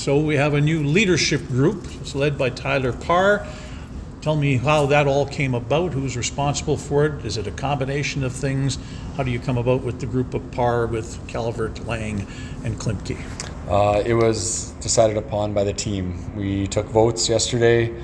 So we have a new leadership group. It's led by Tyler Parr. Tell me how that all came about. Who's responsible for it? Is it a combination of things? How do you come about with the group of Parr with Calvert, Lang, and Klimke? It was decided upon by the team. We took votes yesterday,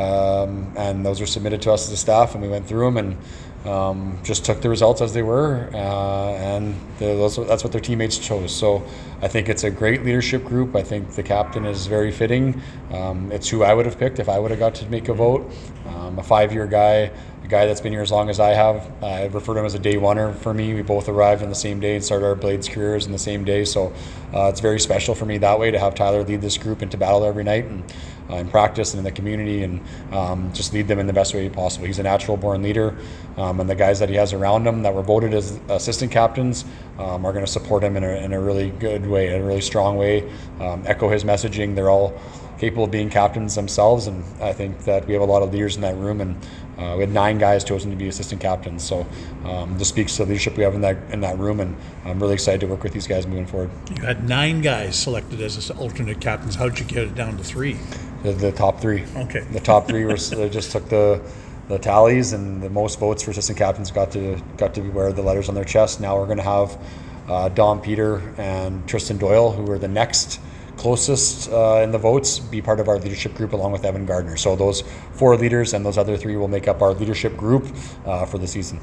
and those were submitted to us as a staff, and we went through them and just took the results as they were, and that's what their teammates chose. So I think it's a great leadership group. I think the captain is very fitting. It's who I would have picked if I would have got to make a vote. A 5-year guy, a guy that's been here as long as I have. I refer to him as a day oneer for me. We both arrived on the same day and started our Blades careers in the same day. So it's very special for me that way to have Tyler lead this group into battle every night and in practice and in the community, and just lead them in the best way possible. He's a natural born leader, and the guys that he has around him that were voted as assistant captains are going to support him in a really good way, in a really strong way, echo his messaging. They're all capable of being captains themselves, and I think that we have a lot of leaders in that room, and we had 9 guys chosen to be assistant captains. So this speaks to the leadership we have in that room, and I'm really excited to work with these guys moving forward. You had 9 guys selected as alternate captains. How did you get it down to 3? The top 3. Okay. The top 3 were they just took the tallies, and the most votes for assistant captains got to wear the letters on their chest. Now we're going to have Dom Peter and Tristan Doyle, who are the next closest in the votes, be part of our leadership group along with Evan Gardner. So those 4 leaders and those other 3 will make up our leadership group for the season.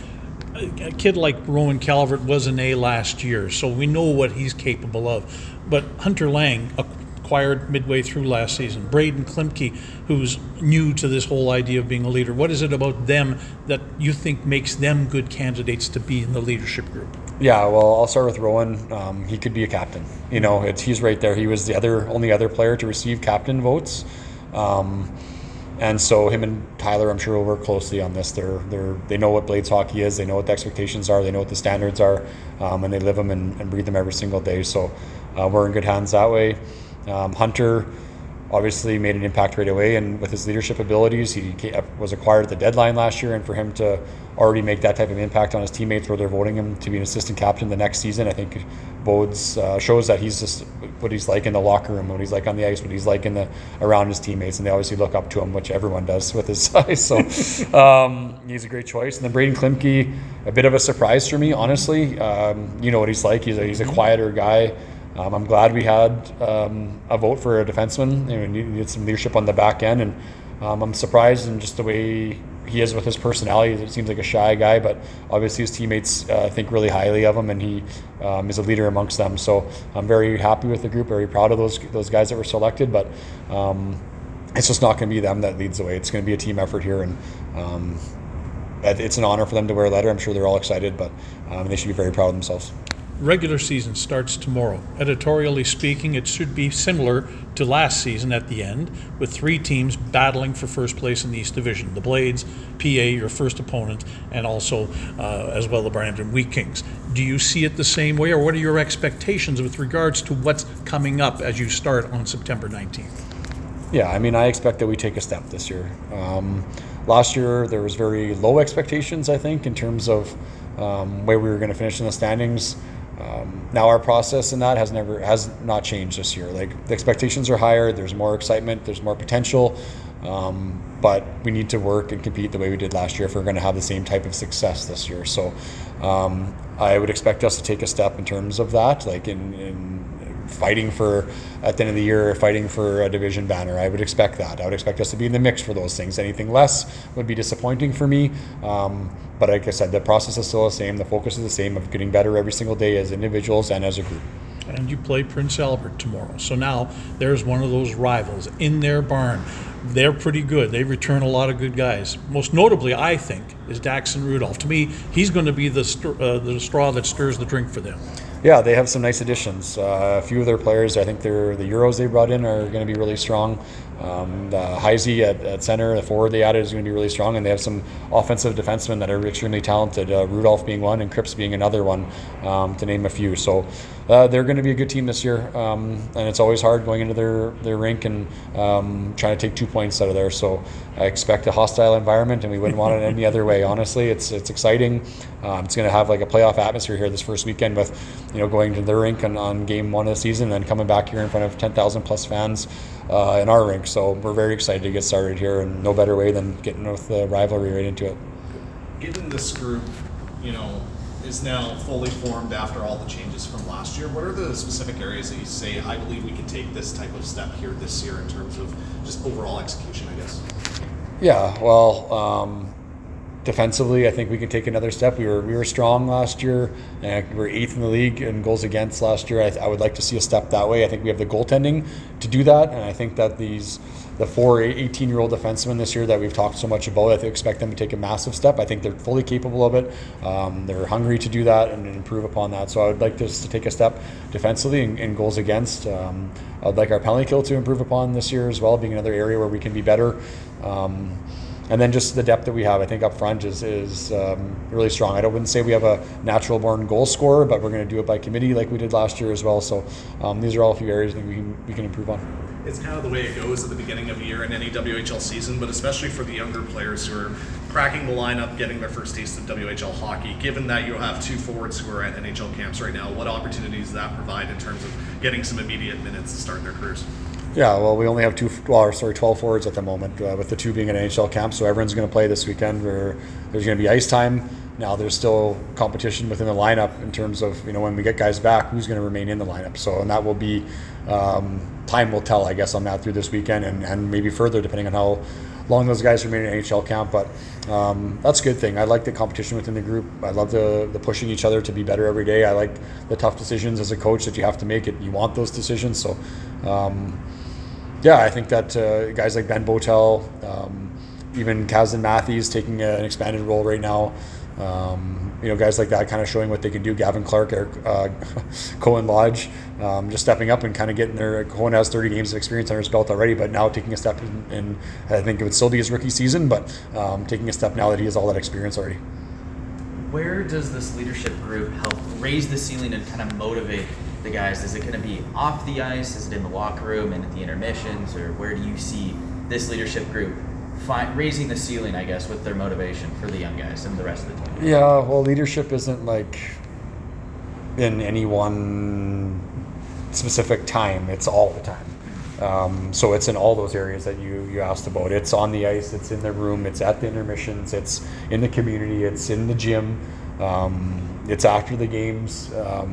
A kid like Rowan Calvert was an A last year, so we know what he's capable of. But Hunter Lang acquired midway through last season. Braden Klimke, who's new to this whole idea of being a leader. What is it about them that you think makes them good candidates to be in the leadership group? Yeah, well, I'll start with Rowan. He could be a captain. You know, he's right there. He was the only other player to receive captain votes. And so him and Tyler, I'm sure, will work closely on this. They know what Blades hockey is. They know what the expectations are. They know what the standards are, and they live them and breathe them every single day. So we're in good hands that way. Hunter obviously made an impact right away, and with his leadership abilities, he was acquired at the deadline last year, and for him to already make that type of impact on his teammates where they're voting him to be an assistant captain the next season, I think bodes shows that he's just what he's like in the locker room, what he's like on the ice, what he's like around his teammates, and they obviously look up to him, which everyone does with his size. So he's a great choice. And then Braden Klimke, a bit of a surprise for me, honestly. You know what he's like. He's a quieter guy. I'm glad we had a vote for a defenseman. You know, he needed some leadership on the back end, and I'm surprised in just the way he is with his personality. It seems like a shy guy, but obviously his teammates think really highly of him, and he is a leader amongst them. So I'm very happy with the group, very proud of those guys that were selected, but it's just not going to be them that leads the way. It's going to be a team effort here, and it's an honor for them to wear a letter. I'm sure they're all excited, but they should be very proud of themselves. Regular season starts tomorrow. Editorially speaking, it should be similar to last season at the end, with 3 teams battling for first place in the East Division. The Blades, PA, your first opponent, and also as well the Brandon Wheat Kings. Do you see it the same way, or what are your expectations with regards to what's coming up as you start on September 19th? Yeah, I mean, I expect that we take a step this year. Last year, there was very low expectations, I think, in terms of where we were going to finish in the standings. Now our process in that has not changed this year. Like, the expectations are higher, there's more excitement, there's more potential, but we need to work and compete the way we did last year if we're going to have the same type of success this year. So I would expect us to take a step in terms of that, like in fighting for, at the end of the year, fighting for a division banner. I would expect that. I would expect us to be in the mix for those things. Anything less would be disappointing for me. But like I said, the process is still the same. The focus is the same of getting better every single day as individuals and as a group. And you play Prince Albert tomorrow. So now there's one of those rivals in their barn. They're pretty good. They return a lot of good guys. Most notably, I think, is Daxon Rudolph. To me, he's going to be the straw that stirs the drink for them. Yeah, they have some nice additions. A few of their players, I think the Euros they brought in are going to be really strong. The Heisey at center, the forward they added is going to be really strong, and they have some offensive defensemen that are extremely talented, Rudolph being one and Cripps being another one, to name a few. So they're going to be a good team this year, and it's always hard going into their rink and trying to take 2 points out of there. So I expect a hostile environment, and we wouldn't want it any other way. Honestly, it's exciting. It's going to have like a playoff atmosphere here this first weekend with, going to their rink on game 1 of the season, and then coming back here in front of 10,000 plus fans in our rink. So we're very excited to get started here, and no better way than getting with the rivalry right into it. Given this group, is now fully formed after all the changes from last year, what are the specific areas that you say, I believe we can take this type of step here this year in terms of just overall execution, I guess? Yeah, well, defensively, I think we can take another step. We were strong last year, and we were 8th in the league in goals against last year. I would like to see a step that way. I think we have the goaltending to do that, and I think that the 4 18-year-old defensemen this year that we've talked so much about, I expect them to take a massive step. I think they're fully capable of it. They're hungry to do that and improve upon that. So I would like this to take a step defensively in goals against. I'd like our penalty kill to improve upon this year as well, being another area where we can be better. And then just the depth that we have, I think up front is really strong. I wouldn't say we have a natural born goal scorer, but we're going to do it by committee like we did last year as well. So these are all a few areas that we can improve on. It's kind of the way it goes at the beginning of the year in any WHL season, but especially for the younger players who are cracking the lineup, getting their first taste of WHL hockey. Given that you have 2 forwards who are at NHL camps right now, what opportunities does that provide in terms of getting some immediate minutes to start their careers? Yeah, well, we only have 12 forwards at the moment, with the 2 being at NHL camp, so everyone's going to play this weekend. There's going to be ice time. Now, there's still competition within the lineup in terms of, when we get guys back, who's going to remain in the lineup. So, and that will be, time will tell, I guess, on that through this weekend and maybe further, depending on how long those guys remain in NHL camp. But that's a good thing. I like the competition within the group. I love the pushing each other to be better every day. I like the tough decisions as a coach that you have to make it. You want those decisions. So, yeah, I think that guys like Ben Botel, even Kazan Matthews taking an expanded role right now, guys like that kind of showing what they can do. Gavin Clark, Cohen Lodge, just stepping up and kind of getting there. Cohen has 30 games of experience under his belt already, but now taking a step in I think it would still be his rookie season, but taking a step now that he has all that experience already. Where does this leadership group help raise the ceiling and kind of motivate the guys? Is it going to be off the ice? Is it in the locker room and at the intermissions? Or where do you see this leadership group raising the ceiling, I guess, with their motivation for the young guys and the rest of the team? Yeah, well, leadership isn't like in any one specific time. It's all the time. So it's in all those areas that you asked about. It's on the ice, it's in the room, it's at the intermissions, it's in the community, it's in the gym, it's after the games.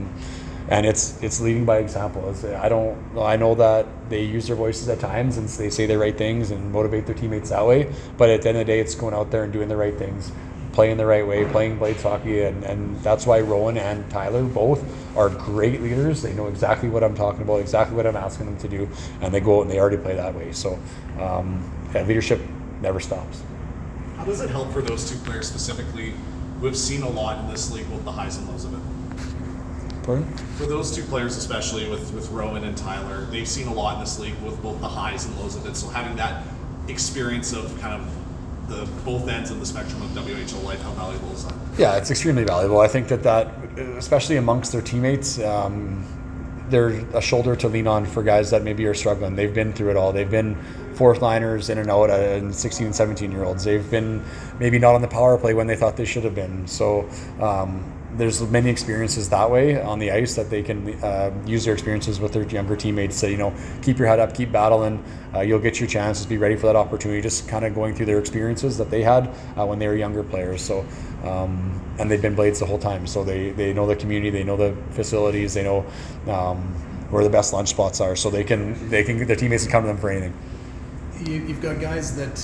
And it's leading by example. I know that they use their voices at times and they say the right things and motivate their teammates that way. But at the end of the day, it's going out there and doing the right things, playing the right way, playing Blades hockey, and that's why Rowan and Tyler both are great leaders. They know exactly what I'm talking about, exactly what I'm asking them to do, and they go out and they already play that way. So leadership never stops. How does it help for those 2 players specifically who have seen a lot in this league with the highs and lows of it? Pardon? For those 2 players, especially with Rowan and Tyler, they've seen a lot in this league with both the highs and lows of it. So having that experience of kind of the both ends of the spectrum of WHL life, how valuable is that? Yeah, it's extremely valuable. I think that especially amongst their teammates, they're a shoulder to lean on for guys that maybe are struggling. They've been through it all. They've been 4th liners in and out, and 16 and 17-year-olds. They've been maybe not on the power play when they thought they should have been. So there's many experiences that way on the ice that they can use their experiences with their younger teammates to, keep your head up, keep battling. You'll get your chances, be ready for that opportunity, just kind of going through their experiences that they had when they were younger players. So, and they've been Blades the whole time. So they know the community, they know the facilities, they know where the best lunch spots are. So their teammates can come to them for anything. You've got guys that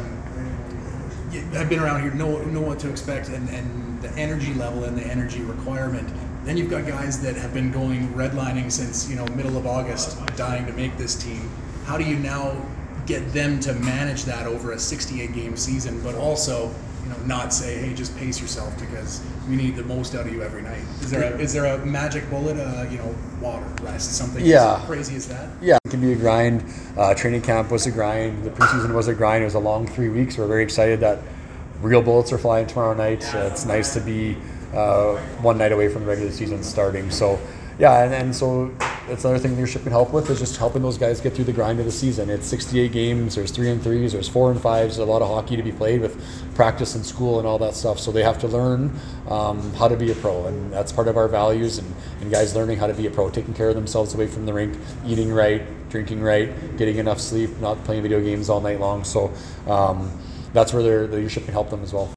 have been around here, know what to expect, and the energy level and the energy requirement. Then you've got guys that have been going redlining since middle of August, dying to make this team. How do you now get them to manage that over a 68-game season, but also not say, hey, just pace yourself because we need the most out of you every night? Is there a magic bullet? Water, rest, something as crazy as that? Yeah, it can be a grind. Training camp was a grind. The preseason was a grind. It was a long 3 weeks. We're very excited that real bullets are flying tomorrow night. It's nice to be 1 night away from the regular season starting. So Yeah, and so that's another thing leadership can help with, is just helping those guys get through the grind of the season. It's 68 games, there's 3-3s, there's 4-5s, there's a lot of hockey to be played with practice and school and all that stuff. So they have to learn how to be a pro, and that's part of our values, and guys learning how to be a pro, taking care of themselves away from the rink, eating right, drinking right, getting enough sleep, not playing video games all night long. So that's where their leadership can help them as well.